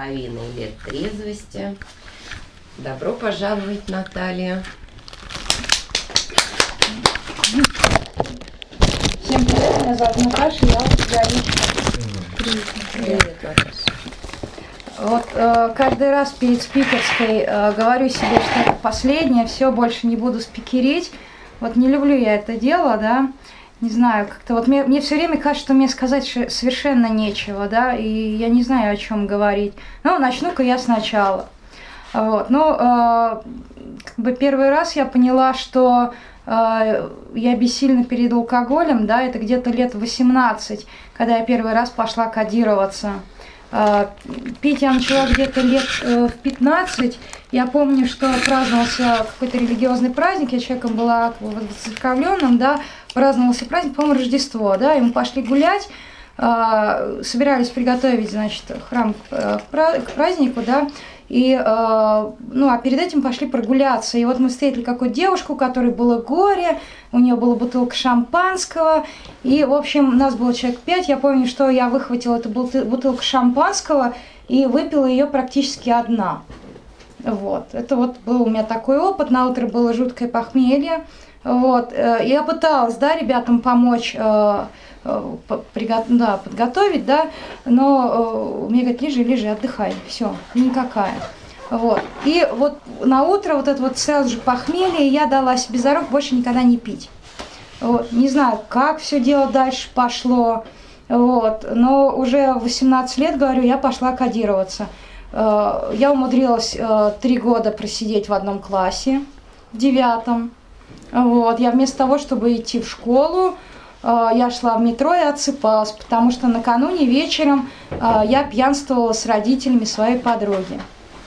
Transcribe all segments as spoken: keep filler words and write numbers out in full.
половиной лет трезвости. Добро пожаловать, Наталья. Всем привет, меня зовут Наташа, я психологичка. Привет, Наташа. Вот э, каждый раз перед спикерской э, говорю себе, что это последнее, все, больше не буду спикерить. Вот не люблю я это дело, да. Не знаю, как-то вот мне, мне все время кажется, что мне сказать совершенно нечего, да, и я не знаю, о чем говорить. Ну, начну-ка я сначала. Вот, ну, э, как бы первый раз я поняла, что э, я бессильна перед алкоголем, да, это где-то лет восемнадцать, когда я первый раз пошла кодироваться. Э, пить я начала где-то лет э, в пятнадцать. Я помню, что праздновался какой-то религиозный праздник, я человеком была воцерковленным, да, праздновался праздник, по-моему, Рождество, да, и мы пошли гулять, э, собирались приготовить, значит, храм к, к празднику, да, и, э, ну, а перед этим пошли прогуляться, и вот мы встретили какую-то девушку, у которой было горе, у нее была бутылка шампанского, и, в общем, нас было человек пять, я помню, что я выхватила эту бутылку шампанского и выпила ее практически одна. Вот, это вот был у меня такой опыт, на утро было жуткое похмелье, вот, я пыталась, да, ребятам помочь, э, э, да, подготовить, да, но э, мне говорят, лежи, лежи, отдыхай, все, никакая, вот, и вот на утро вот это вот сразу же похмелье, я дала себе зарок больше никогда не пить, вот, не знаю, как все дело дальше пошло, вот, но уже в восемнадцать лет, говорю, я пошла кодироваться. Я умудрилась три года просидеть в одном классе, в девятом. Вот. Я вместо того, чтобы идти в школу, я шла в метро и отсыпалась, потому что накануне вечером я пьянствовала с родителями своей подруги.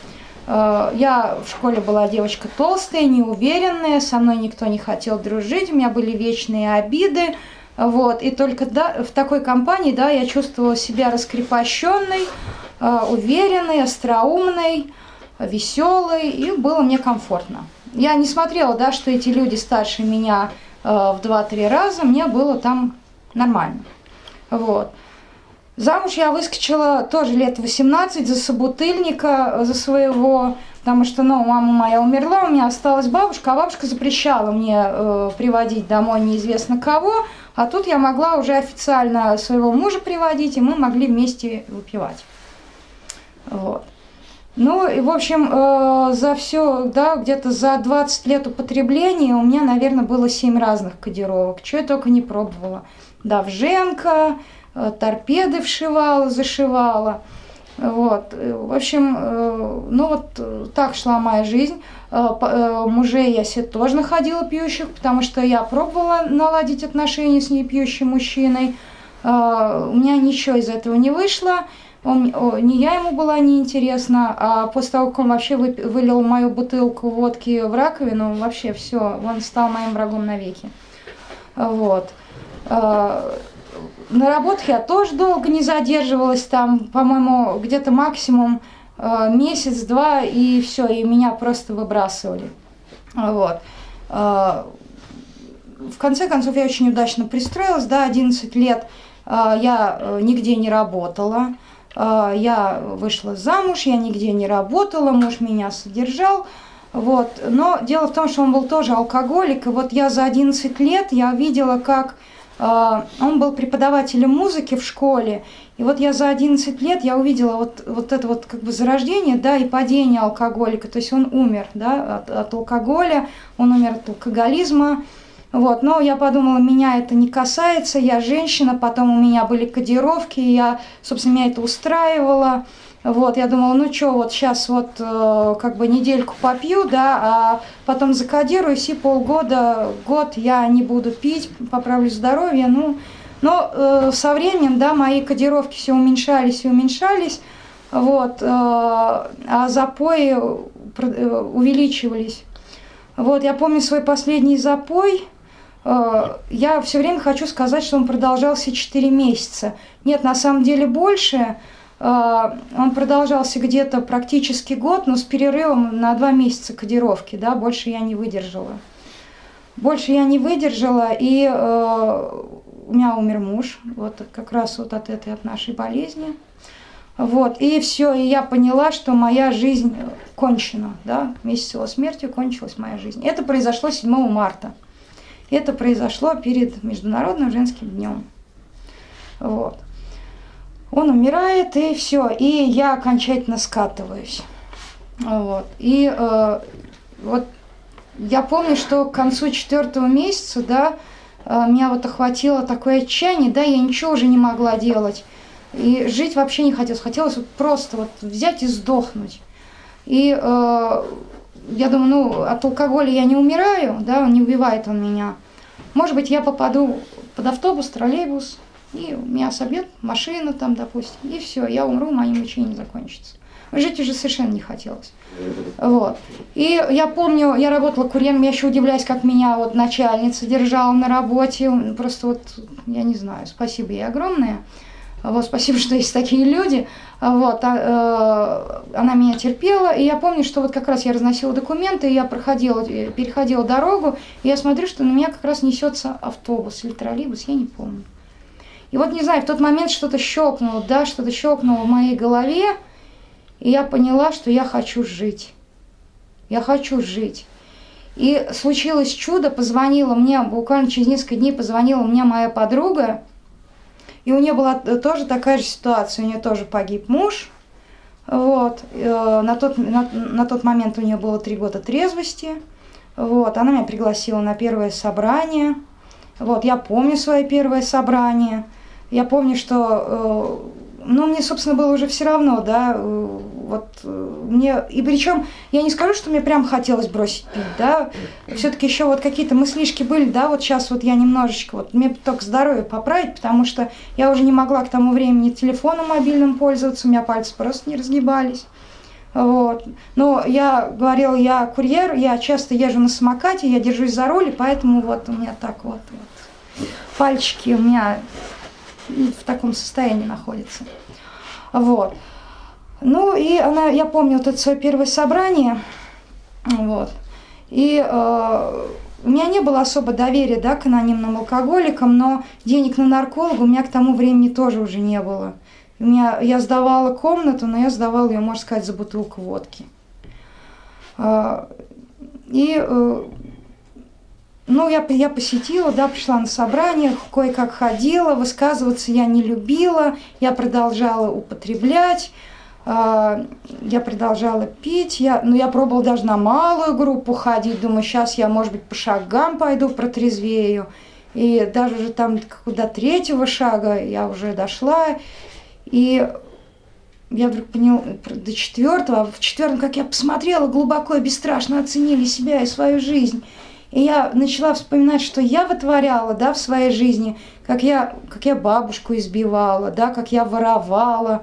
Я в школе была девочка толстая, неуверенная, со мной никто не хотел дружить, у меня были вечные обиды. Вот. И только да, в такой компании, да, я чувствовала себя раскрепощенной, уверенной, остроумной, веселой, и было мне комфортно. Я не смотрела, да, что эти люди старше меня э, в два-три раза, мне было там нормально. Вот. Замуж я выскочила тоже лет восемнадцать за собутыльника, за своего, потому что, ну, мама моя умерла, у меня осталась бабушка, а бабушка запрещала мне э, приводить домой неизвестно кого, а тут я могла уже официально своего мужа приводить, и мы могли вместе выпивать. Вот. Ну, и, в общем, э, за все, да, где-то за двадцать лет употребления у меня, наверное, было семь разных кодировок. Чего я только не пробовала. Довженко, э, торпеды вшивала, зашивала. Вот. В общем, э, ну вот так шла моя жизнь. Э, э, мужей я себе тоже находила пьющих, потому что я пробовала наладить отношения с непьющим мужчиной. Э, у меня ничего из этого не вышло. Он, о, не я ему была неинтересна, а после того, как он вообще вы, вылил мою бутылку водки в раковину, вообще все, он стал моим врагом навеки. Вот. На работах я тоже долго не задерживалась, там, по-моему, где-то максимум месяц-два, и все, и меня просто выбрасывали. Вот. В конце концов, я очень удачно пристроилась, да, одиннадцать лет я нигде не работала. Я вышла замуж, я нигде не работала, муж меня содержал, вот. Но дело в том, что он был тоже алкоголик, и вот я за одиннадцать лет я видела, как э, он был преподавателем музыки в школе, и вот я за одиннадцать лет я увидела вот, вот это вот как бы зарождение, да, и падение алкоголика, то есть он умер, да, от, от алкоголя, он умер от алкоголизма. Вот, но я подумала, меня это не касается, я женщина, потом у меня были кодировки, я, собственно, меня это устраивало. Вот, я думала, ну что, вот сейчас вот э, как бы недельку попью, да, а потом закодируюсь, и полгода, год я не буду пить, поправлю здоровье, ну, но э, со временем, да, мои кодировки все уменьшались и уменьшались, вот, э, а запои э, увеличивались. Вот, я помню свой последний запой. Я все время хочу сказать, что он продолжался четыре месяца. Нет, на самом деле больше. Он продолжался где-то практически год, но с перерывом на два месяца кодировки, да, больше я не выдержала. Больше я не выдержала, и э, у меня умер муж, вот как раз вот от этой, от нашей болезни. Вот, и все, и я поняла, что моя жизнь кончена, да, вместе с его смертью кончилась моя жизнь. Это произошло седьмого марта. Это произошло перед Международным женским днем. Вот. Он умирает, и все, и я окончательно скатываюсь. Вот. И э, вот я помню, что к концу четвертого месяца, да, э, меня вот охватило такое отчаяние, да, я ничего уже не могла делать. И жить вообще не хотелось. Хотелось вот просто вот взять и сдохнуть. И э, я думаю, ну, от алкоголя я не умираю, да, не убивает он меня. Может быть, я попаду под автобус, троллейбус, и меня собьет машина там, допустим, и все, я умру, мои мучения закончатся. Жить уже совершенно не хотелось. Вот. И я помню, я работала курьером, я еще удивляюсь, как меня вот начальница держала на работе. Просто вот, я не знаю, спасибо ей огромное. Вот, спасибо, что есть такие люди. Вот, а, э, она меня терпела, и я помню, что вот как раз я разносила документы, и я проходила, переходила дорогу, и я смотрю, что на меня как раз несется автобус или троллейбус, я не помню. И вот, не знаю, в тот момент что-то щелкнуло, да, что-то щелкнуло в моей голове, и я поняла, что я хочу жить. Я хочу жить. И случилось чудо, позвонила мне, буквально через несколько дней позвонила мне моя подруга, и у нее была тоже такая же ситуация, у нее тоже погиб муж, вот, на тот, на, на тот момент у нее было три года трезвости, вот, она меня пригласила на первое собрание, вот, я помню свое первое собрание, я помню, что, ну, мне, собственно, было уже все равно, да, вот, мне, и причем, я не скажу, что мне прям хотелось бросить пить, да, все-таки еще вот какие-то мыслишки были, да, вот сейчас вот я немножечко, вот, мне только здоровье поправить, потому что я уже не могла к тому времени телефоном мобильным пользоваться, у меня пальцы просто не разгибались, вот, но я говорила, я курьер, я часто езжу на самокате, я держусь за руль, и поэтому вот у меня так вот, вот пальчики у меня в таком состоянии находятся, вот. Ну, и она, я помню вот это свое первое собрание, вот, и э, у меня не было особо доверия, да, к анонимным алкоголикам, но денег на нарколога у меня к тому времени тоже уже не было. У меня, я сдавала комнату, но я сдавала ее, можно сказать, за бутылку водки. Э, и, э, ну, я, я посетила, да, пришла на собрание, кое-как ходила, высказываться я не любила, я продолжала употреблять. Я продолжала пить, я, ну, я пробовала даже на малую группу ходить, думаю, сейчас я, может быть, по шагам пойду, протрезвею. И даже уже там до третьего шага я уже дошла, и я вдруг поняла, до четвертого, а в четвертом, как я посмотрела, глубоко и бесстрашно оценили себя и свою жизнь. И я начала вспоминать, что я вытворяла, да, в своей жизни, как я, как я бабушку избивала, да, как я воровала.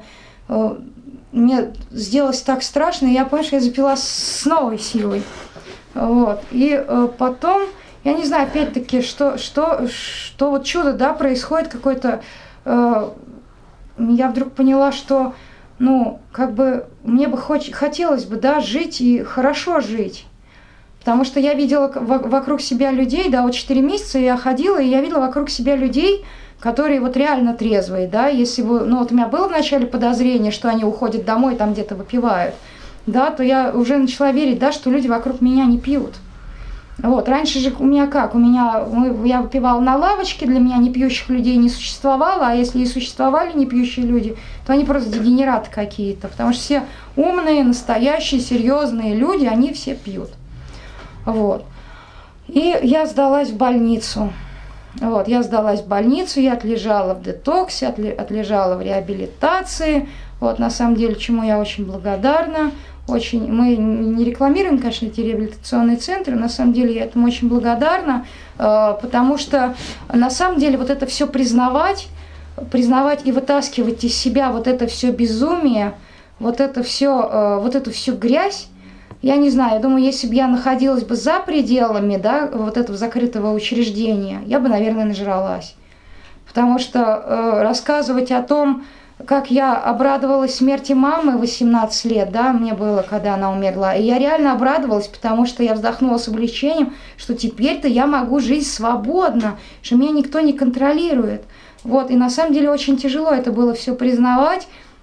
Мне сделалось так страшно, и я поняла, что я запила с новой силой. Вот. И э, потом, я не знаю, опять-таки, что, что, что вот чудо, да, происходит какое-то. Э, я вдруг поняла, что, ну, как бы, мне бы хоть, хотелось бы, да, жить и хорошо жить. Потому что я видела вокруг себя людей, да, вот четыре месяца я ходила, и я видела вокруг себя людей, которые вот реально трезвые, да, если бы, ну вот у меня было вначале подозрение, что они уходят домой, там где-то выпивают, да, то я уже начала верить, да, что люди вокруг меня не пьют. Вот, раньше же у меня как, у меня, я выпивала на лавочке, для меня непьющих людей не существовало, а если и существовали непьющие люди, то они просто дегенераты какие-то, потому что все умные, настоящие, серьезные люди, они все пьют. Вот. И я сдалась в больницу. Вот, я сдалась в больницу, я отлежала в детоксе, отлежала в реабилитации. Вот, на самом деле, чему я очень благодарна. Очень, мы не рекламируем, конечно, эти реабилитационные центры, на самом деле я этому очень благодарна, потому что на самом деле вот это все признавать, признавать и вытаскивать из себя вот это все безумие, вот это все, вот эту всю грязь, я не знаю, я думаю, если бы я находилась бы за пределами, да, вот этого закрытого учреждения, я бы, наверное, нажралась. Потому что э, рассказывать о том, как я обрадовалась смерти мамы, восемнадцать лет, да, мне было, когда она умерла, и я реально обрадовалась, потому что я вздохнула с облегчением, что теперь-то я могу жить свободно, что меня никто не контролирует. Вот, и на самом деле очень тяжело это было все признавать.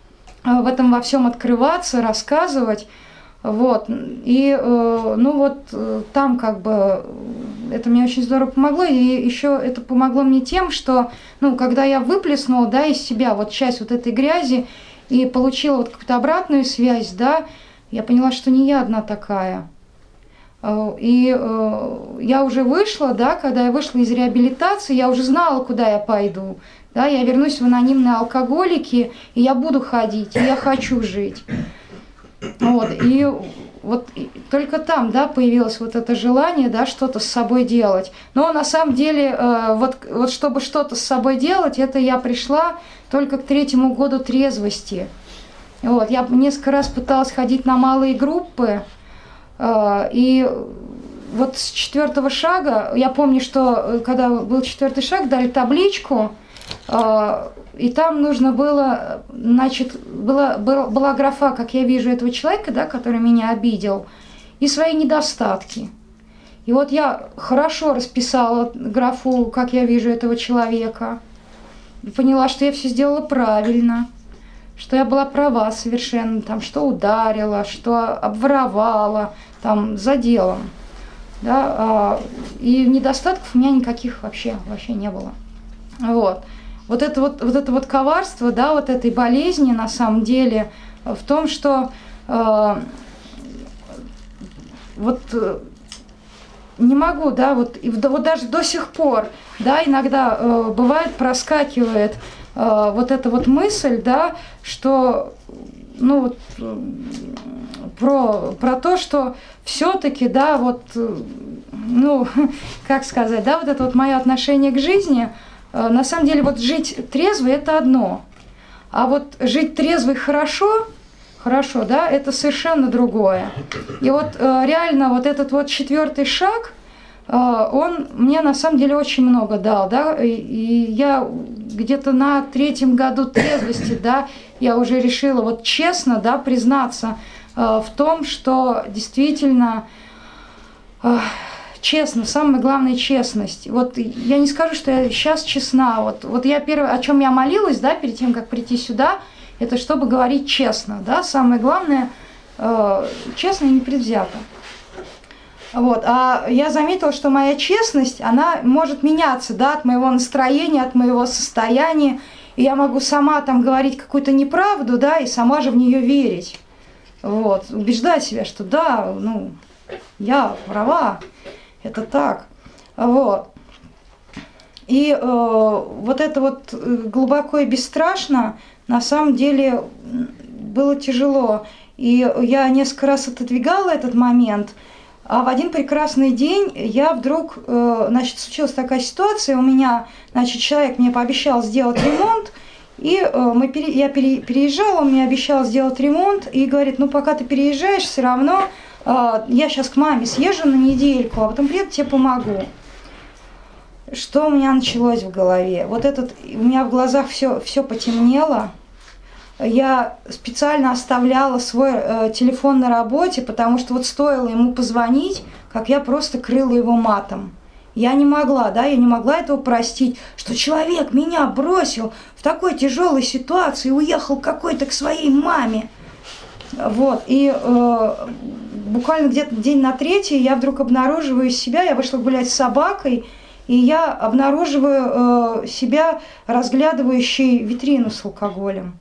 в этом во всем открываться, рассказывать. Вот. И, ну вот, там как бы это мне очень здорово помогло. И еще это помогло мне тем, что, ну, когда я выплеснула, да, из себя вот часть вот этой грязи и получила вот какую-то обратную связь, да, я поняла, что не я одна такая. И я уже вышла, да, когда я вышла из реабилитации, я уже знала, куда я пойду. Да, я вернусь в анонимные алкоголики, и я буду ходить, и я хочу жить. Вот, и вот и только там, да, появилось вот это желание, да, что-то с собой делать. Но на самом деле, э, вот, вот чтобы что-то с собой делать, это я пришла только к третьему году трезвости. Вот, я несколько раз пыталась ходить на малые группы, э, и вот с четвертого шага, я помню, что когда был четвертый шаг, дали табличку, э, и там нужно было, значит, была, была графа, как я вижу этого человека, да, который меня обидел, и свои недостатки. И вот я хорошо расписала графу, как я вижу этого человека, и поняла, что я все сделала правильно, что я была права совершенно, там, что ударила, что обворовала, там, за делом. Да, и недостатков у меня никаких вообще, вообще не было. Вот. Вот это вот, вот это вот коварство, да, вот этой болезни на самом деле в том, что э, вот э, не могу, да, вот, и, вот даже до сих пор, да, иногда э, бывает, проскакивает э, вот эта вот мысль, да, что, ну вот, э, про, про то, что все-таки, да, вот, э, ну, как сказать, да, вот это вот мое отношение к жизни. На самом деле, вот жить трезво – это одно, а вот жить трезво и хорошо, хорошо, да, это совершенно другое. И вот реально вот этот вот четвертый шаг, он мне на самом деле очень много дал, да, и я где-то на третьем году трезвости, да, я уже решила вот честно, да, признаться в том, что действительно… Честно, самое главное – честность. Вот я не скажу, что я сейчас честна. Вот, вот я первое, о чем я молилась, да, перед тем, как прийти сюда, это чтобы говорить честно, да, самое главное э, – честно и непредвзято. Вот, а я заметила, что моя честность, она может меняться, да, от моего настроения, от моего состояния, и я могу сама там говорить какую-то неправду, да, и сама же в нее верить. Вот, убеждать себя, что да, ну, я права. Это так. Вот. И э, вот это вот глубоко и бесстрашно на самом деле было тяжело. И я несколько раз отодвигала этот момент, а в один прекрасный день я вдруг, э, значит, случилась такая ситуация, у меня, значит, человек мне пообещал сделать ремонт, и э, мы пере, я пере, переезжала, он мне обещал сделать ремонт, и говорит, ну пока ты переезжаешь, все равно… Я сейчас к маме съезжу на недельку, а потом приеду, тебе помогу. Что у меня началось в голове? Вот этот, у меня в глазах все, все потемнело. Я специально оставляла свой э, телефон на работе, потому что вот стоило ему позвонить, как я просто крыла его матом. Я не могла, да, я не могла этого простить, что человек меня бросил в такой тяжелой ситуации и уехал какой-то к своей маме. Вот, и э, буквально где-то день на третий я вдруг обнаруживаю себя, я вышла гулять с собакой, и я обнаруживаю э, себя разглядывающей витрину с алкоголем.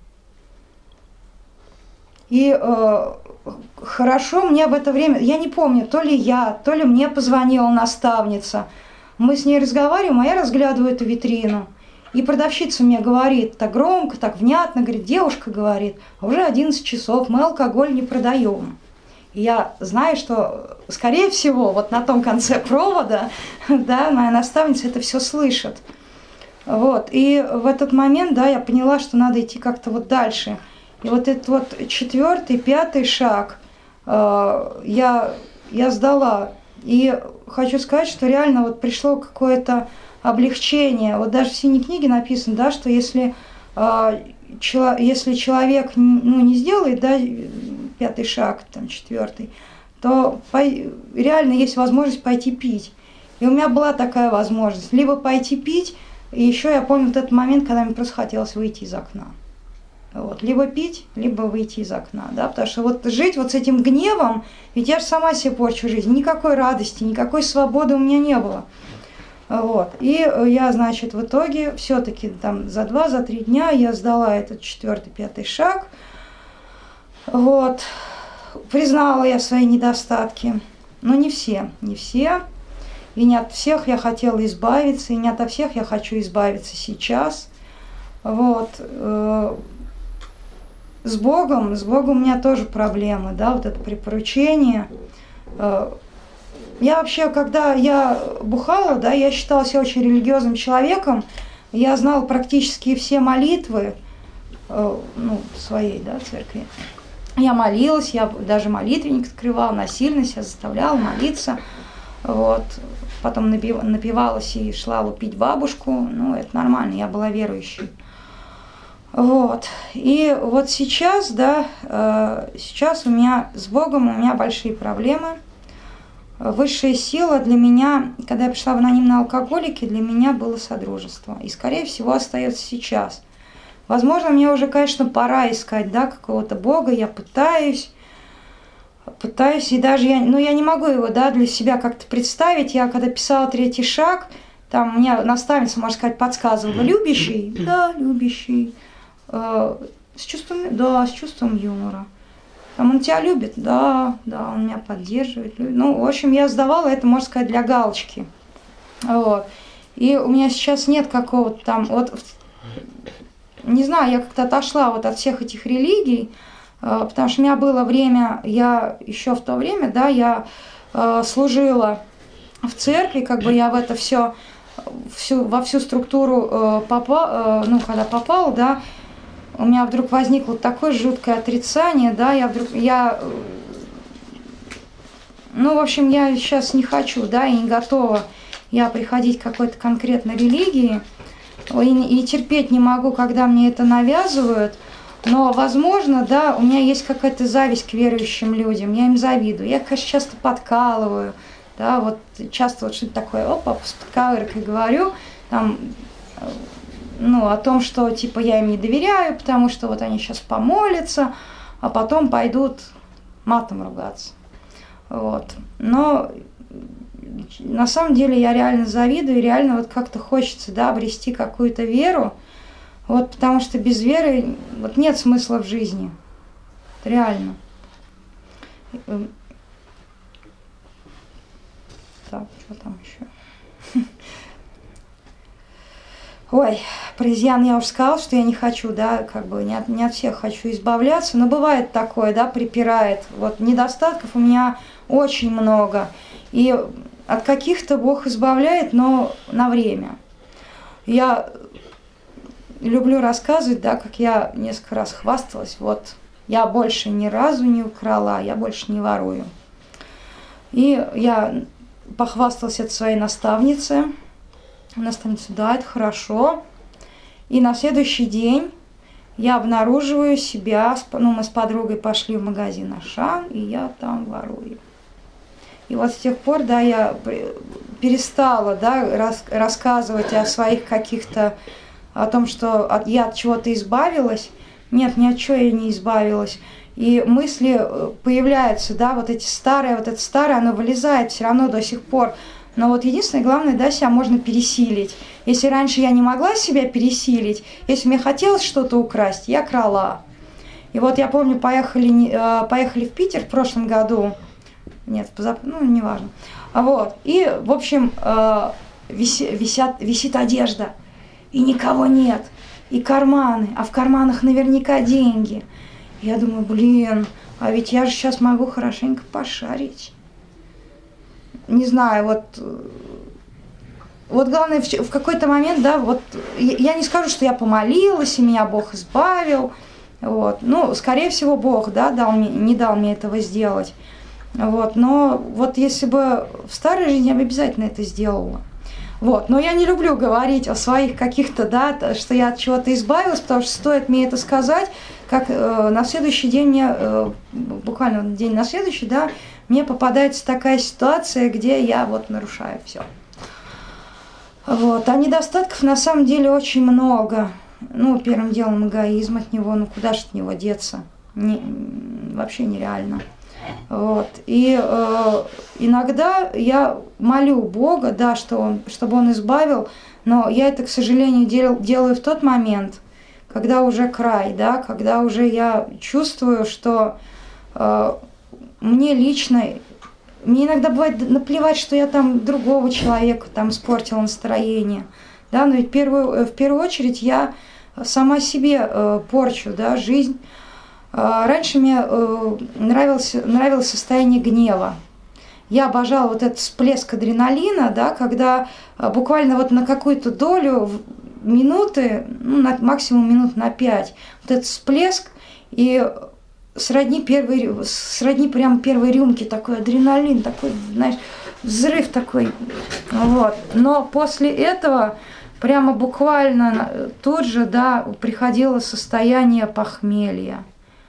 И э, хорошо мне в это время, я не помню, то ли я, то ли мне позвонила наставница, мы с ней разговариваем, а я разглядываю эту витрину. И продавщица мне говорит так громко, так внятно, говорит, девушка говорит, уже одиннадцать часов, мы алкоголь не продаем. И я знаю, что, скорее всего, вот на том конце провода, да, моя наставница это все слышит. Вот, и в этот момент, да, я поняла, что надо идти как-то вот дальше. И вот этот вот четвертый, пятый шаг э, я, я сдала. И хочу сказать, что реально вот пришло какое-то облегчение. Вот даже в синей книге написано, да, что если, э, чело, если человек ну, не сделает, да, пятый шаг, там, четвертый, то по, реально есть возможность пойти пить. И у меня была такая возможность. Либо пойти пить, и еще я помню вот этот момент, когда мне просто хотелось выйти из окна. Вот, либо пить, либо выйти из окна, да, потому что вот жить вот с этим гневом, ведь я же сама себе порчу жизнь, никакой радости, никакой свободы у меня не было. Вот, и я, значит, в итоге все-таки там за два, за три дня я сдала этот четвертый, пятый шаг, вот, признала я свои недостатки, но не все, не все, и не от всех я хотела избавиться, и не ото всех я хочу избавиться сейчас, вот. С Богом, с Богом у меня тоже проблемы, да, вот это припоручение. Я вообще, когда я бухала, да, я считала себя очень религиозным человеком, я знала практически все молитвы, ну, своей, да, церкви. Я молилась, я даже молитвенник открывала, насильно себя заставляла молиться, вот. Потом напивалась и шла лупить бабушку, ну, это нормально, я была верующей. Вот, и вот сейчас, да, сейчас у меня с Богом у меня большие проблемы. Высшая сила для меня, когда я пришла в анонимные алкоголики, для меня было содружество. И, скорее всего, остается сейчас. Возможно, мне уже, конечно, пора искать, да, какого-то Бога, я пытаюсь, пытаюсь, и даже я, ну, я не могу его, да, для себя как-то представить. Я, когда писала третий шаг, там мне наставница, можно сказать, подсказывала: любящий, да, любящий. С чувством, да, с чувством юмора. Там он тебя любит, да, да, он меня поддерживает. Ну, в общем, я сдавала это, можно сказать, для галочки. Вот. И у меня сейчас нет какого-то там, вот, не знаю, я как-то отошла вот от всех этих религий, потому что у меня было время, я еще в то время, да, я служила в церкви, как бы я в это все, всю, во всю структуру попала, ну, когда попала, да, у меня вдруг возникло такое жуткое отрицание, да, я вдруг, я, ну, в общем, я сейчас не хочу, да, и не готова я приходить к какой-то конкретной религии, и, и терпеть не могу, когда мне это навязывают, но, возможно, да, у меня есть какая-то зависть к верующим людям, я им завидую, я, конечно, часто подкалываю, да, вот часто вот что-то такое, опа, с подковыркой говорю, там, ну, о том, что, типа, я им не доверяю, потому что вот они сейчас помолятся, а потом пойдут матом ругаться. Вот. Но на самом деле я реально завидую, и реально вот как-то хочется, да, обрести какую-то веру, вот, потому что без веры вот нет смысла в жизни. Реально. Так, что там еще? Ой, про изъян я уже сказала, что я не хочу, да, как бы не от, не от всех хочу избавляться, но бывает такое, да, припирает. Вот недостатков у меня очень много, и от каких-то Бог избавляет, но на время. Я люблю рассказывать, да, как я несколько раз хвасталась, вот, я больше ни разу не украла, я больше не ворую. И я похвасталась от своей наставницы. Наставница: да, это хорошо. И на следующий день я обнаруживаю себя, ну, мы с подругой пошли в магазин Ашан, и я там ворую. И вот с тех пор, да, я перестала, да, рас, рассказывать о своих каких-то, о том, что от, я от чего-то избавилась. Нет, ни от чего я не избавилась. И мысли появляются, да, вот эти старые, вот это старое, оно вылезает все равно до сих пор. Но вот единственное, главное, да, себя можно пересилить. Если раньше я не могла себя пересилить, если мне хотелось что-то украсть, я крала. И вот я помню, поехали, поехали в Питер в прошлом году. Нет, позап... ну, неважно. Вот. И, в общем, виси, висят, висит одежда, и никого нет. И карманы, а в карманах наверняка деньги. Я думаю, блин, а ведь я же сейчас могу хорошенько пошарить. Не знаю, вот, вот главное, в, в какой-то момент, да, вот, я, я не скажу, что я помолилась, и меня Бог избавил, вот, ну, скорее всего, Бог, да, дал мне, не дал мне этого сделать, вот, но вот если бы в старой жизни я бы обязательно это сделала, вот, но я не люблю говорить о своих каких-то, да, что я от чего-то избавилась, потому что стоит мне это сказать, как э, на следующий день мне, э, буквально день на следующий, да, мне попадается такая ситуация, где я вот нарушаю все. Вот. А недостатков на самом деле очень много. ну, первым делом эгоизм от него, ну, куда же от него деться? Не, вообще нереально. Вот. И э, иногда я молю Бога, да, что он, чтобы Он избавил, но я это, к сожалению, дел, делаю в тот момент, когда уже край, да, когда уже я чувствую, что э, мне лично, мне иногда бывает наплевать, что я там другого человека там испортила настроение, да, но ведь в первую, в первую очередь я сама себе э, порчу, да, жизнь. Э, раньше мне э, нравилось, нравилось состояние гнева. Я обожала вот этот всплеск адреналина, да, когда э, буквально вот на какую-то долю минуты, ну, на, максимум минут на пять, вот этот всплеск, и сродни, первой, сродни прям первой рюмки, такой адреналин, такой, знаешь, взрыв такой. Вот. Но после этого прямо буквально тут же, да, приходило состояние похмелья.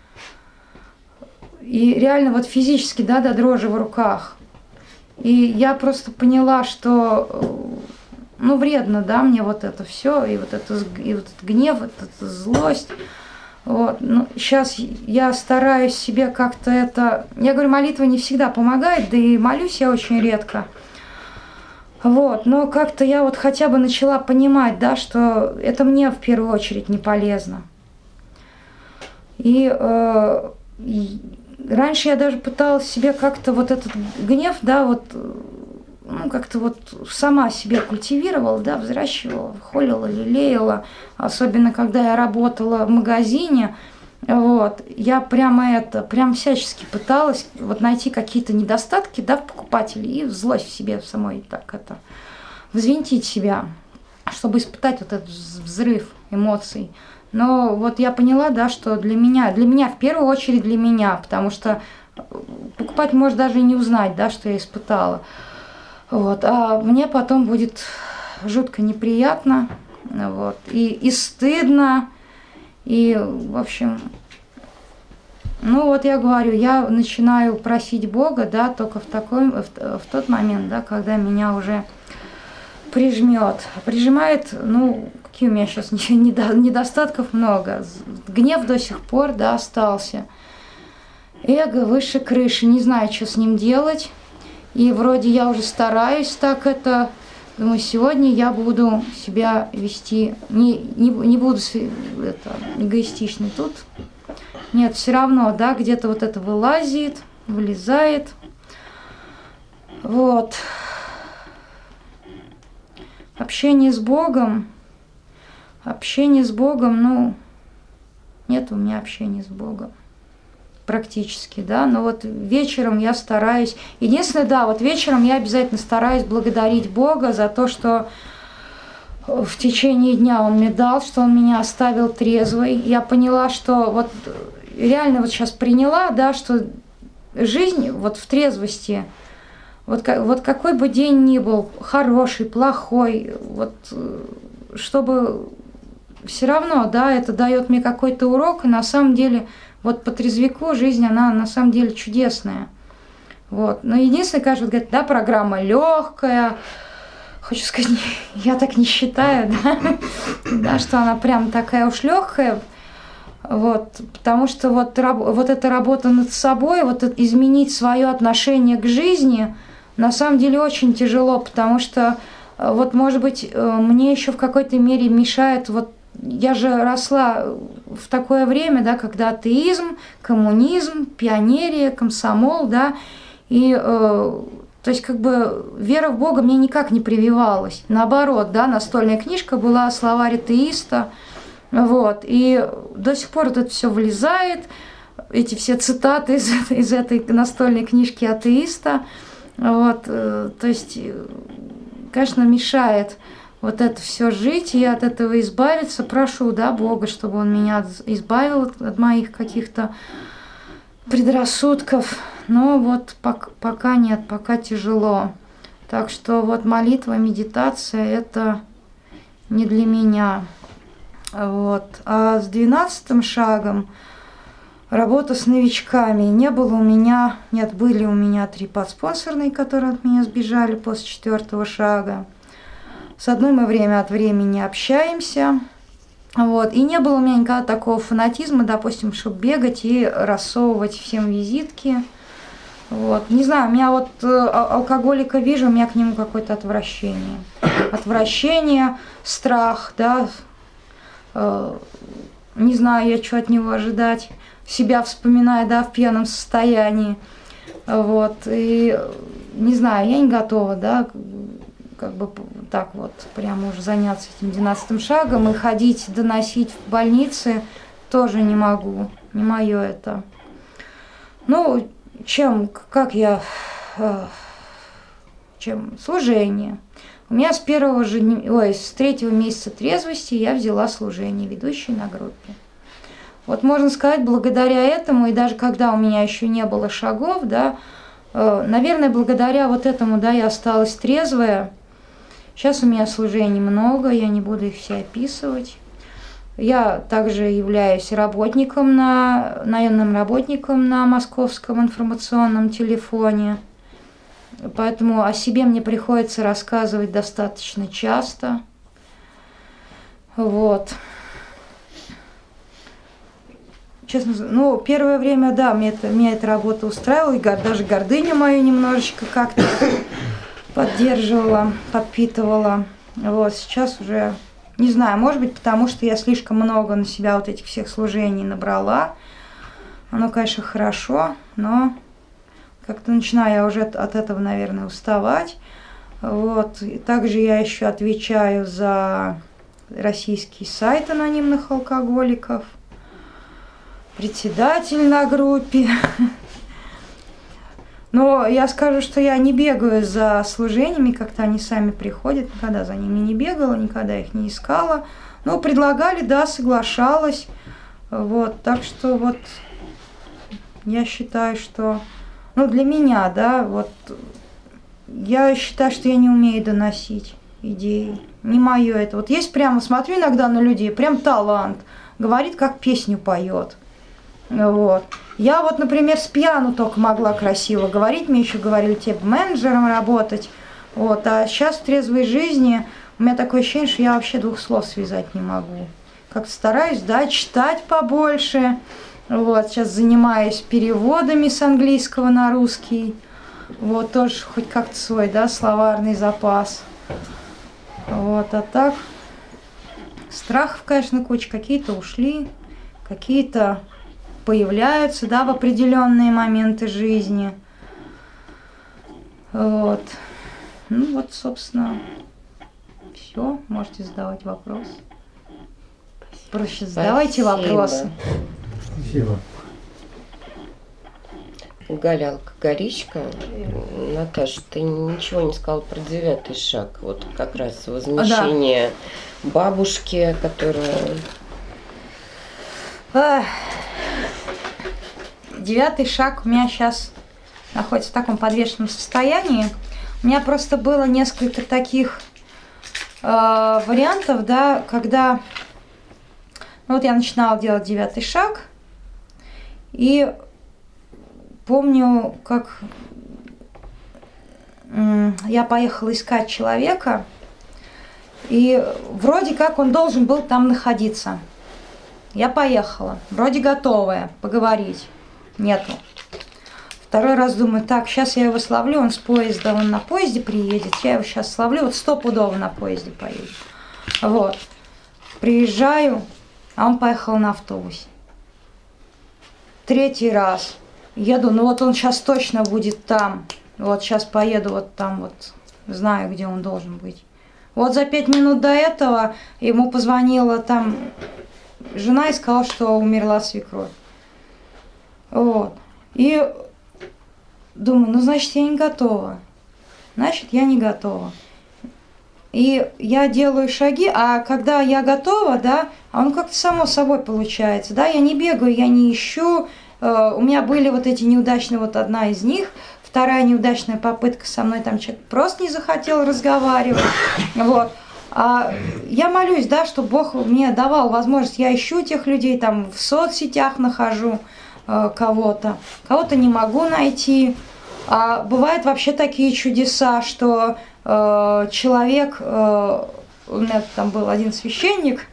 И реально вот физически, да, до дрожи в руках. И я просто поняла, что, ну, вредно, да, мне вот это все, и вот это, и вот этот гнев, вот эта злость. Вот. Ну, сейчас я стараюсь себе как-то это... Я говорю, молитва не всегда помогает, да и молюсь я очень редко. Вот, но как-то я вот хотя бы начала понимать, да, что это мне в первую очередь не полезно. И, э, и раньше я даже пыталась себе как-то вот этот гнев, да, вот, ну, как-то вот сама себе культивировала, да, взращивала, холила, лелеяла. Особенно, когда я работала в магазине, вот, я прямо это, прям всячески пыталась вот найти какие-то недостатки, да, в покупателе и злость в себе в самой, так это, взвинтить себя, чтобы испытать вот этот взрыв эмоций. Но вот я поняла, да, что для меня, для меня в первую очередь для меня, потому что покупатель может даже и не узнать, да, что я испытала. Вот, а мне потом будет жутко неприятно, вот, и, и стыдно. И, в общем, ну вот я говорю, я начинаю просить Бога, да, только в, такой, в, в тот момент, да, когда меня уже прижмет. Прижимает, ну, какие у меня сейчас недостатков много. Гнев до сих пор, да, остался. Эго выше крыши, не знаю, что с ним делать. И вроде я уже стараюсь так это... Думаю, сегодня я буду себя вести, не, не, не буду это, эгоистичной тут. Нет, все равно, да, где-то вот это вылазит, вылезает. Вот. Общение с Богом. Общение с Богом, ну, нет у меня общения с Богом. Практически, да, но вот вечером я стараюсь, единственное, да, вот вечером я обязательно стараюсь благодарить Бога за то, что в течение дня Он мне дал, что Он меня оставил трезвой. Я поняла, что вот реально вот сейчас приняла, да, что жизнь вот в трезвости, вот, вот какой бы день ни был, хороший, плохой, вот чтобы все равно, да, это дает мне какой-то урок, и на самом деле вот по трезвику жизнь, она на самом деле чудесная. Вот. Но единственное, кажется, говорит, да, программа легкая. Хочу сказать, я так не считаю, да, да, что она прям такая уж легкая. Вот. Потому что вот, вот эта работа над собой, вот изменить свое отношение к жизни, на самом деле очень тяжело, потому что вот, может быть, мне еще в какой-то мере мешает вот. Я же росла в такое время, да, когда атеизм, коммунизм, пионерия, комсомол, да, и, э, то есть, как бы, вера в Бога мне никак не прививалась. Наоборот, да, настольная книжка была словарь атеиста, вот, и до сих пор вот это все вылезает, эти все цитаты из, из этой настольной книжки атеиста, вот, э, то есть, конечно, мешает вот это все жить и от этого избавиться. Прошу, да, Бога, чтобы Он меня избавил от, от моих каких-то предрассудков. Но вот пока, пока нет, пока тяжело. Так что вот молитва, медитация – это не для меня. Вот. А с двенадцатым шагом работа с новичками. Не было у меня, нет, были у меня три подспонсорные, которые от меня сбежали после четвертого шага. С одной мы время от времени общаемся, Вот. И не было у меня никогда такого фанатизма, допустим, чтобы бегать и рассовывать всем визитки. Вот. Не знаю, у меня вот алкоголика вижу, у меня к нему какое-то отвращение. Отвращение, страх, да. Э, не знаю я, что от него ожидать. Себя вспоминая, да, в пьяном состоянии. Вот. И не знаю, я не готова, да, как бы так вот прямо уже заняться этим двенадцатым шагом и ходить, доносить в больнице тоже не могу, не мое это. Ну, чем, как я, чем служение. У меня с первого же, ой, с третьего месяца трезвости я взяла служение, ведущей на группе. Вот можно сказать, благодаря этому, и даже когда у меня еще не было шагов, да, наверное, благодаря вот этому, да, я осталась трезвая. Сейчас у меня служений много, я не буду их все описывать. Я также являюсь работником на, наемным работником на московском информационном телефоне. Поэтому о себе мне приходится рассказывать достаточно часто. Вот. Честно, ну, первое время, да, мне это, меня эта работа устраивала, и даже гордыню мою немножечко как-то поддерживала, подпитывала. Вот, сейчас уже, не знаю, может быть, потому что я слишком много на себя вот этих всех служений набрала. Оно, конечно, хорошо, но как-то начинаю я уже от этого, наверное, уставать. Вот. И также я еще отвечаю за российский сайт анонимных алкоголиков, председатель на группе. Но я скажу, что я не бегаю за служениями, как-то они сами приходят, никогда за ними не бегала, никогда их не искала. Но предлагали, да, соглашалась. Вот, так что вот я считаю, что, ну, для меня, да, вот я считаю, что я не умею доносить идеи. Не мое это. Вот есть прямо, смотрю иногда на людей, прям талант. Говорит, как песню поет. Вот. Я вот, например, с пьяну только могла красиво говорить, мне еще говорили, тебе менеджером работать. Вот. А сейчас в трезвой жизни у меня такое ощущение, что я вообще двух слов связать не могу. Как-то стараюсь, да, читать побольше. Вот. Сейчас занимаюсь переводами с английского на русский. Вот, тоже хоть как-то свой, да, словарный запас. Вот, а так, страхов, конечно, куча, какие-то ушли, какие-то появляются, да, в определенные моменты жизни. Вот. Ну вот, собственно, все. Можете задавать вопросы. Проще задавайте вопросы. Спасибо. Галя алкоголичка. Наташа, ты ничего не сказала про девятый шаг. Вот как раз возмещение да. бабушки, которая... Ах. Девятый шаг у меня сейчас находится в таком подвешенном состоянии. У меня просто было несколько таких э, вариантов, да, когда ну, вот я начинала делать девятый шаг, и помню, как э, я поехала искать человека, и вроде как он должен был там находиться. Я поехала, вроде готовая поговорить. Нету. Второй раз думаю, так, сейчас я его словлю, он с поезда, он на поезде приедет, я его сейчас словлю, вот стопудово на поезде поедет. Вот. Приезжаю, а он поехал на автобусе. Третий раз. Еду, ну вот он сейчас точно будет там. Вот сейчас поеду вот там вот, знаю, где он должен быть. Вот за пять минут до этого ему позвонила там жена и сказала, что умерла свекровь. Вот. И думаю, ну, значит, я не готова. Значит, я не готова. И я делаю шаги, а когда я готова, да, он как-то само собой получается, да, я не бегаю, я не ищу. У меня были вот эти неудачные, вот одна из них, вторая неудачная попытка со мной, там человек просто не захотел разговаривать, вот. А я молюсь, да, чтобы Бог мне давал возможность, я ищу тех людей, там в соцсетях нахожу э, кого-то, кого-то не могу найти. А бывают вообще такие чудеса, что э, человек, э, у меня там был один священник, э,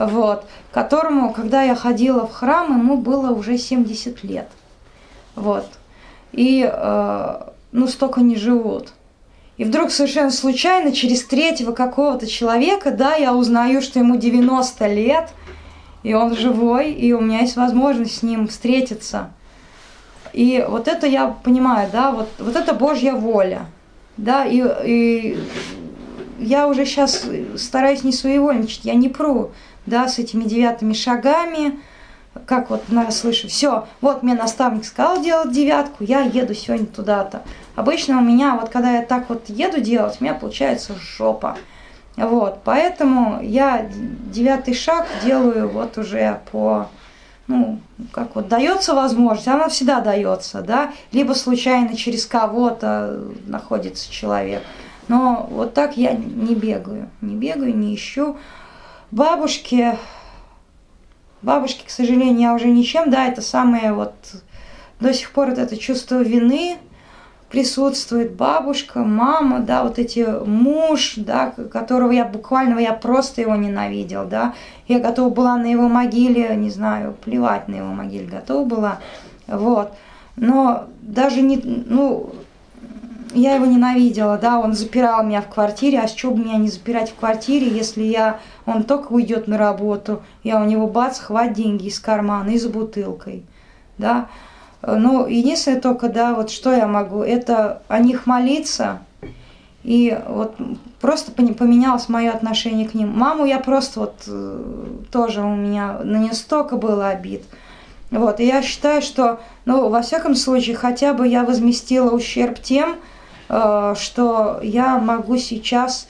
вот, которому, когда я ходила в храм, ему было уже семьдесят лет. Вот. И, э, ну, столько не живут. И вдруг совершенно случайно через третьего какого-то человека, да, я узнаю, что ему девяносто лет, и он живой, и у меня есть возможность с ним встретиться. И вот это я понимаю, да, вот, вот это Божья воля, да, и, и я уже сейчас стараюсь не своевольничать, я не пру, да, с этими девятыми шагами, как вот я слышу, все, вот мне наставник сказал делать девятку, я еду сегодня туда-то. Обычно у меня, вот когда я так вот еду делать, у меня получается жопа. Вот, поэтому я девятый шаг делаю вот уже по, ну, как вот дается возможность, она всегда дается, да, либо случайно через кого-то находится человек. Но вот так я не бегаю, не бегаю, не ищу. Бабушки, бабушки, к сожалению, я уже ничем, да, это самое вот, до сих пор вот это чувство вины присутствует, бабушка, мама, да, вот эти муж, да, которого я буквально, я просто его ненавидел, да, я готова была на его могиле, не знаю, плевать на его могиле, готова была, вот, но даже не, ну, я его ненавидела, да, он запирал меня в квартире, а с чего бы меня не запирать в квартире, если я, он только уйдет на работу, я у него бац, хватит деньги из кармана и за бутылкой, да. Ну, единственное только, да, вот что я могу, это о них молиться, и вот просто поменялось мое отношение к ним. Маму я просто вот тоже у меня на нее столько было обид. Вот, и я считаю, что, ну, во всяком случае, хотя бы я возместила ущерб тем, что я могу сейчас,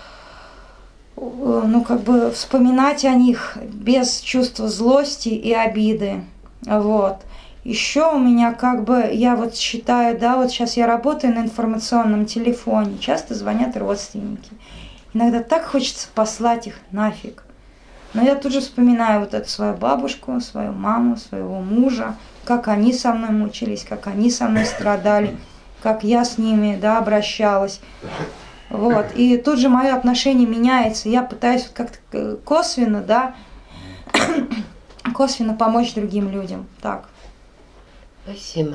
ну, как бы вспоминать о них без чувства злости и обиды, вот. Еще у меня как бы, я вот считаю, да, вот сейчас я работаю на информационном телефоне, часто звонят родственники. Иногда так хочется послать их нафиг. Но я тут же вспоминаю вот эту свою бабушку, свою маму, своего мужа, как они со мной мучились, как они со мной страдали, как я с ними, да, обращалась. Вот. И тут же мое отношение меняется. Я пытаюсь вот как-то косвенно, да, косвенно помочь другим людям. Так. Спасибо.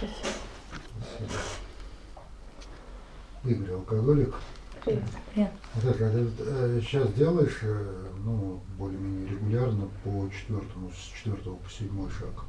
Игорь, алкоголик. Привет. Вот это, ты сейчас делаешь, ну, более-менее регулярно по четвертому, с четвертого по седьмой шаг.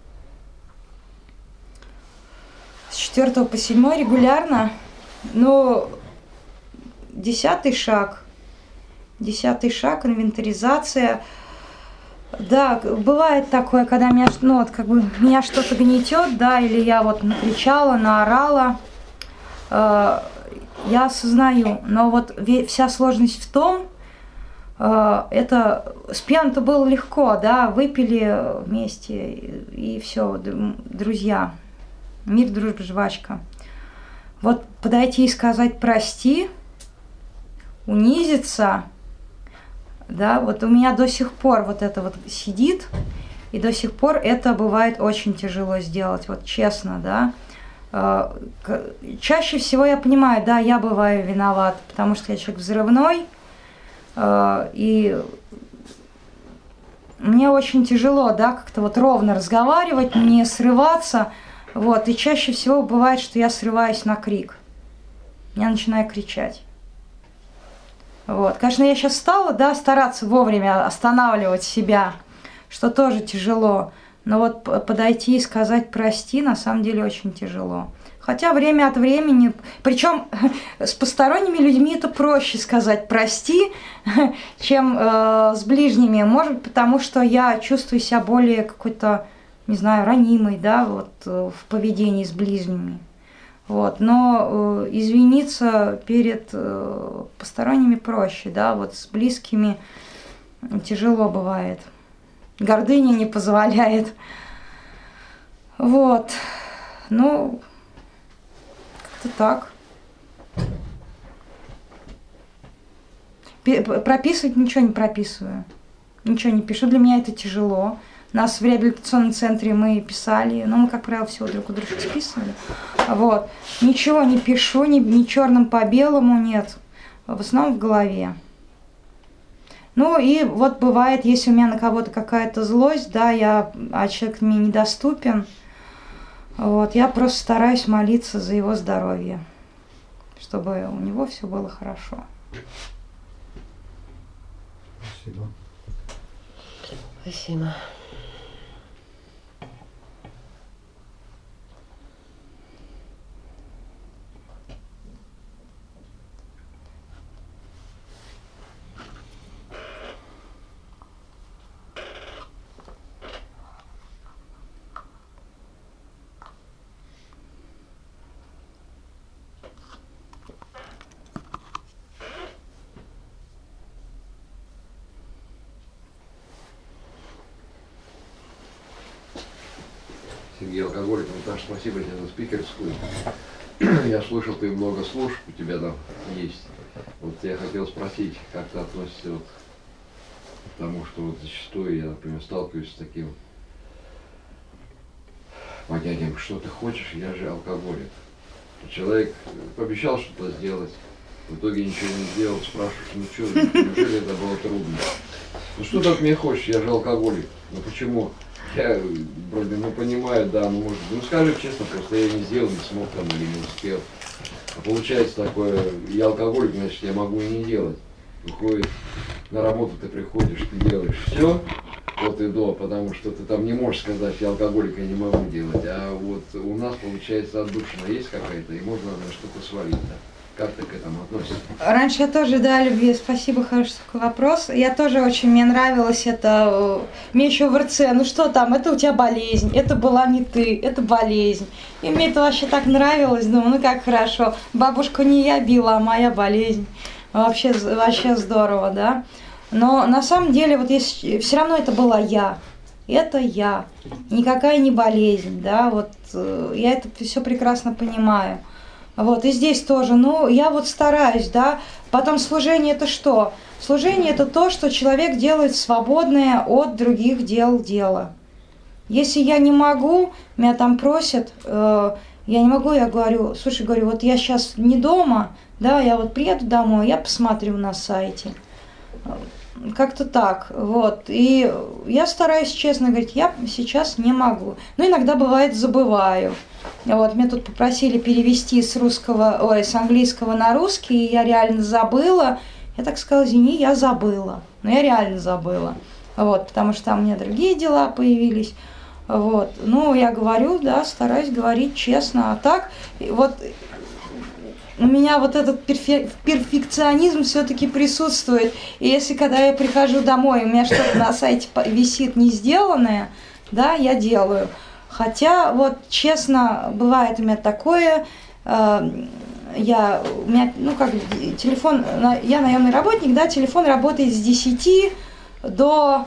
С четвертого по седьмой регулярно, ну, десятый шаг, десятый шаг, инвентаризация. Да, бывает такое, когда меня, ну, вот, как бы, меня что-то гнетет, да, или я вот накричала, наорала, э, я осознаю, но вот вся сложность в том, э, это с пьяным-то было легко, да, выпили вместе и все, друзья, мир, дружба, жвачка. Вот подойти и сказать прости, унизиться. Да, вот у меня до сих пор вот это вот сидит, и до сих пор это бывает очень тяжело сделать, вот честно, да. Чаще всего я понимаю, да, я бываю виноват, потому что я человек взрывной, и мне очень тяжело, да, как-то вот ровно разговаривать, не срываться, вот, и чаще всего бывает, что я срываюсь на крик, я начинаю кричать. Вот. Конечно, я сейчас стала, да, стараться вовремя останавливать себя, что тоже тяжело. Но вот подойти и сказать прости, на самом деле очень тяжело. Хотя время от времени, причем с посторонними людьми это проще сказать прости, чем э, с ближними. Может быть, потому что я чувствую себя более какой-то, не знаю, ранимой, да, вот в поведении с ближними. Вот, но э, извиниться перед э, посторонними проще, да, вот с близкими тяжело бывает. Гордыня не позволяет. Вот, ну, как-то так. Прописывать ничего не прописываю, ничего не пишу, для меня это тяжело. Нас в реабилитационном центре мы писали, но мы, как правило, всего друг у друга списывали. Вот. Ничего не пишу, ни, ни черным по белому, нет. В основном в голове. Ну и вот бывает, если у меня на кого-то какая-то злость, да, я, а человек мне недоступен, вот, я просто стараюсь молиться за его здоровье, чтобы у него все было хорошо. Спасибо. Спасибо. Сергей Алкоголик, Наташа, спасибо тебе за спикерскую. Я слышал, ты много служб у тебя там есть. Вот я хотел спросить, как ты относишься вот к тому, что вот зачастую я, например, сталкиваюсь с таким понятием, что ты хочешь, я же алкоголик. Человек пообещал что-то сделать, в итоге ничего не сделал, спрашиваешь, ну что, неужели это было трудно? Ну что ты от меня хочешь, я же алкоголик. Ну почему? Я вроде, ну понимаю, да, ну может, ну скажи честно, просто я не сделал, не смог там или не успел. А получается такое, я алкоголик, значит я могу и не делать. Выходит, на работу ты приходишь, ты делаешь все от и до, потому что ты там не можешь сказать, я алкоголик, я не могу делать. А вот у нас получается отдушина есть какая-то, и можно на что-то свалить, да. Как ты к этому относишься? Раньше я тоже, да, любви, спасибо, хороший такой вопрос. Я тоже очень, мне нравилось это, мне еще в РЦ, ну что там, это у тебя болезнь, это была не ты, это болезнь. И мне это вообще так нравилось, думаю, ну как хорошо, бабушку не я била, а моя болезнь. Вообще, вообще здорово, да. Но на самом деле, вот если, все равно это была я. Это я. Никакая не болезнь, да, вот я это все прекрасно понимаю. Вот, и здесь тоже, ну, я вот стараюсь, да, потом служение это что? Служение это то, что человек делает свободное от других дел дело. Если я не могу, меня там просят, э, я не могу, я говорю, слушай, говорю, вот я сейчас не дома, да, я вот приеду домой, я посмотрю на сайте. Как-то так, вот, и я стараюсь честно говорить, я сейчас не могу, но иногда бывает забываю. Вот, меня тут попросили перевести с русского, ой, с английского на русский, и я реально забыла. Я так сказала, извини, я забыла. Но я реально забыла. Вот, потому что там у меня другие дела появились. Вот, ну, я говорю, да, стараюсь говорить честно. А так, вот, у меня вот этот перфе- перфекционизм все-таки присутствует. И если когда я прихожу домой, у меня что-то на сайте висит не сделанное, да, я делаю. Хотя, вот, честно, бывает у меня такое, э, я, у меня, ну, как, телефон, я наемный работник, да, телефон работает с десяти до,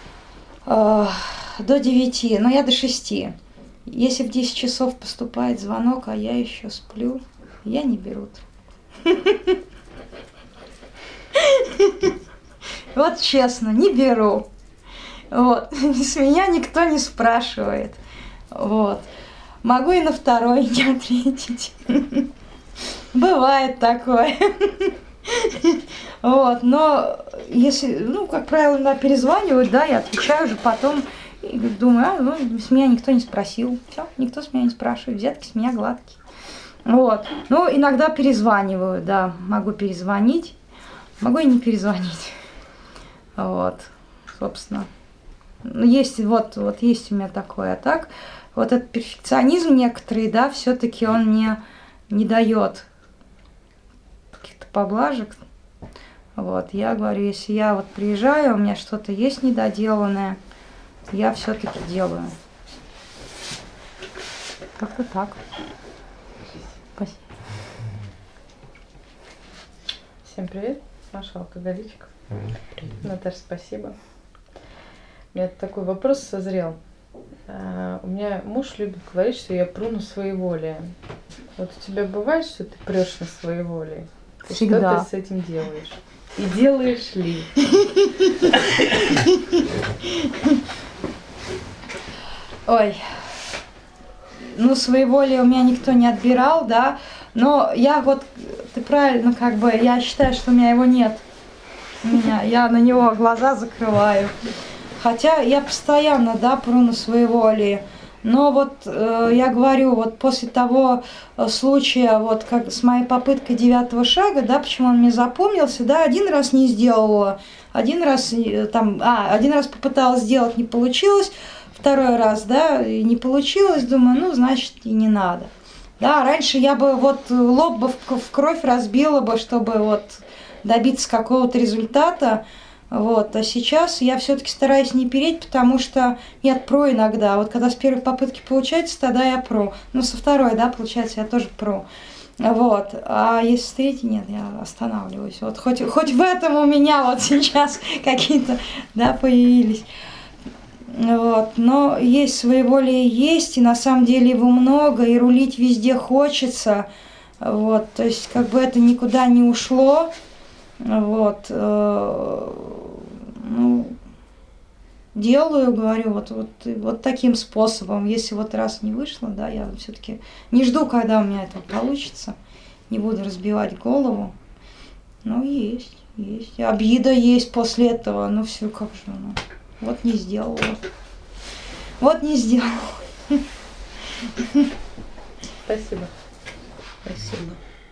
э, до девяти, но я до шести. Если в десять часов поступает звонок, а я еще сплю, я не берут. Вот честно, не беру. Вот, с меня никто не спрашивает. Вот. Могу и на второй не ответить. Бывает такое. Вот, но если, ну, как правило, на перезванивают, да, я отвечаю уже потом и думаю, а, ну, с меня никто не спросил. Все, никто с меня не спрашивает, взятки с меня гладкие. Вот. Ну, иногда перезваниваю, да, могу перезвонить, могу и не перезвонить. Вот, собственно. Есть, вот, вот есть у меня такое, а так, вот этот перфекционизм некоторый, да, все-таки он мне не дает каких-то поблажек. Вот, я говорю, если я вот приезжаю, у меня что-то есть недоделанное, я все-таки делаю. Как-то так. Спасибо. Всем привет, Маша Алкоголичка. Наташа, спасибо. У меня такой вопрос созрел. Uh, у меня муж любит говорить, что я пру на своеволие. Вот у тебя бывает, что ты прешь на своеволие? Всегда. Что ты с этим делаешь? И делаешь ли? Ой, ну своеволие у меня никто не отбирал, да, но я вот, ты правильно, как бы, я считаю, что у меня его нет. меня, я на него глаза закрываю. Хотя я постоянно, да, пру на своеволие. Но вот э, я говорю, вот после того э, случая, вот как с моей попыткой девятого шага, да, почему он мне запомнился, да, один раз не сделала, один раз э, там, а, один раз попыталась сделать, не получилось, второй раз, да, не получилось, думаю, ну, значит, и не надо. Да, раньше я бы вот лоб бы в, в кровь разбила бы, чтобы вот добиться какого-то результата. Вот. А сейчас я все-таки стараюсь не переть, потому что нет, про иногда. Вот когда с первой попытки получается, тогда я про. Ну, со второй, да, получается, я тоже про. Вот. А если с третьей, нет, я останавливаюсь. Вот хоть, хоть в этом у меня вот сейчас какие-то, да, появились. Вот. Но есть своеволие, есть, и на самом деле его много, и рулить везде хочется. Вот. То есть как бы это никуда не ушло. Вот, ну, делаю, говорю, вот, вот, вот таким способом. Если вот раз не вышло, да, я все-таки не жду, когда у меня это получится, не буду разбивать голову. Ну, есть, есть. Обида есть после этого, ну, все как же, ну, вот не сделала. Вот не сделала. Спасибо. Спасибо.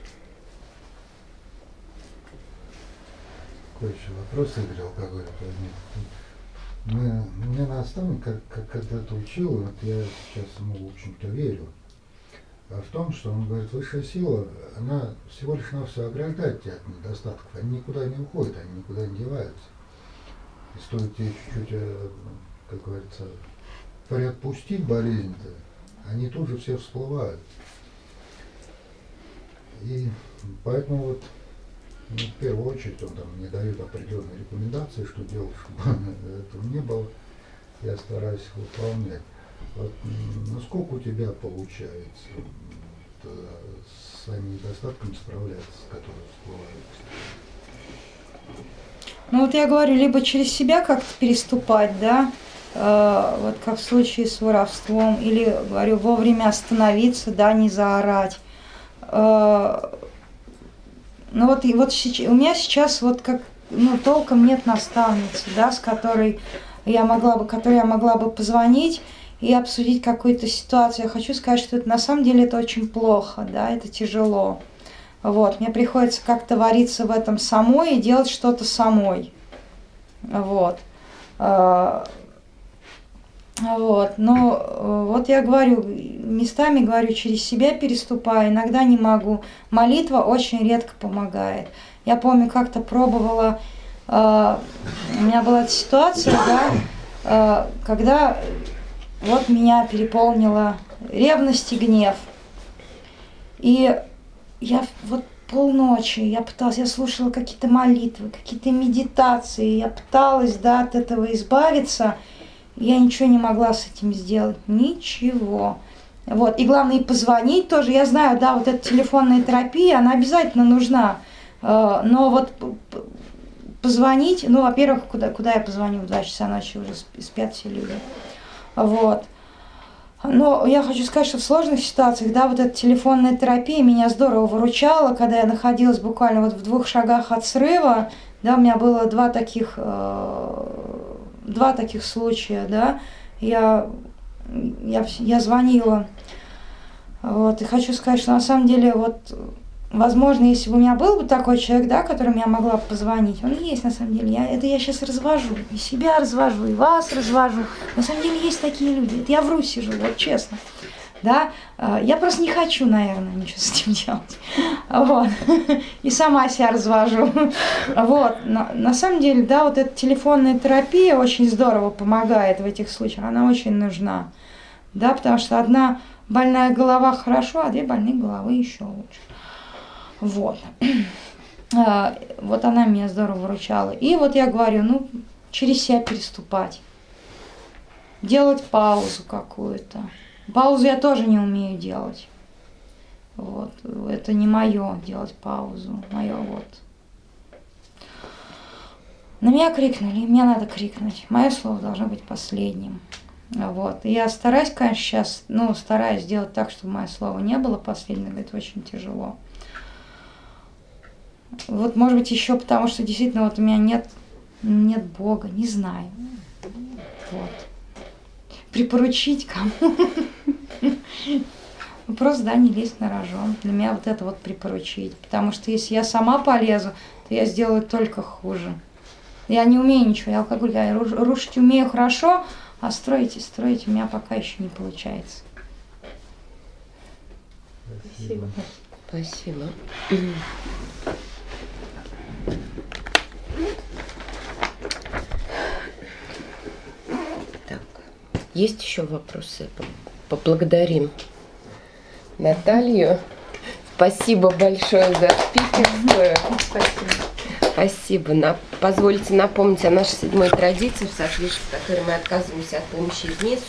Какой еще вопрос, Игорь, алкоголь? Мы, мне наставник, как, как когда-то учил, вот я сейчас ему, в общем-то, верю, в том, что он говорит, высшая сила, она всего лишь навсего ограждает тебя от недостатков, они никуда не уходят, они никуда не деваются. И стоит тебе чуть-чуть, как говорится, приотпустить болезнь-то, они тут же все всплывают. И поэтому вот, ну, в первую очередь он там мне дает определенные рекомендации, что делать, чтобы этого не было. Я стараюсь их выполнять. Вот, насколько у тебя получается вот, с своими недостатками справляться, которые всплывают? Ну вот я говорю, либо через себя как-то переступать, да, э, вот как в случае с воровством, или, говорю, вовремя остановиться, да, не заорать. Э, Ну вот, и вот сейчас, у меня сейчас вот как, ну, толком нет наставницы, да, с которой я могла бы, которой я могла бы позвонить и обсудить какую-то ситуацию. Я хочу сказать, что это, на самом деле это очень плохо, да, это тяжело. Вот, мне приходится как-то вариться в этом самой и делать что-то самой. Вот. Вот, но вот я говорю, местами говорю, через себя переступаю, иногда не могу. Молитва очень редко помогает. Я помню, как-то пробовала, э, у меня была эта ситуация, да, э, когда вот меня переполнила ревность и гнев. И я вот полночи, я пыталась, я слушала какие-то молитвы, какие-то медитации, я пыталась, да, от этого избавиться. Я ничего не могла с этим сделать, ничего. Вот. И главное, и позвонить тоже. Я знаю, да, вот эта телефонная терапия, она обязательно нужна. Но вот позвонить, ну, во-первых, куда, куда я позвоню в два часа ночи, уже спят все люди. Вот. Но я хочу сказать, что в сложных ситуациях, да, вот эта телефонная терапия меня здорово выручала, когда я находилась буквально вот в двух шагах от срыва. Да, у меня было два таких... Два таких случая, да, я, я, я звонила, вот, и хочу сказать, что на самом деле, вот, возможно, если бы у меня был бы такой человек, да, которому я могла бы позвонить, он есть, на самом деле, я, это я сейчас развожу, и себя развожу, и вас развожу, на самом деле есть такие люди, это я вру сижу, вот, честно, да, я просто не хочу, наверное, ничего с этим делать, вот, и сама себя развожу, вот, на, на самом деле, да, вот эта телефонная терапия очень здорово помогает в этих случаях, она очень нужна, да, потому что одна больная голова хорошо, а две больные головы еще лучше, вот, вот она меня здорово выручала, и вот я говорю, ну, через себя переступать, делать паузу какую-то. Паузу я тоже не умею делать. Вот. Это не мое делать паузу. Мое вот. На меня крикнули, мне надо крикнуть. Мое слово должно быть последним. Вот. И я стараюсь, конечно, сейчас, ну, стараюсь сделать так, чтобы мое слово не было последним. Это очень тяжело. Вот, может быть, еще потому, что действительно вот у меня нет, нет Бога, не знаю. Вот. Припоручить кому? Просто, да, не лезть на рожон. Для меня вот это вот припоручить. Потому что если я сама полезу, то я сделаю только хуже. Я не умею ничего, я алкоголь, я рушить умею хорошо, а строить и строить у меня пока еще не получается. Спасибо. Спасибо. Так, есть еще вопросы? Поблагодарим Наталью. Спасибо большое за спикерскую. Спасибо. Спасибо. На, позвольте напомнить о нашей седьмой традиции, в соответствии с которой мы отказываемся от помощи извне.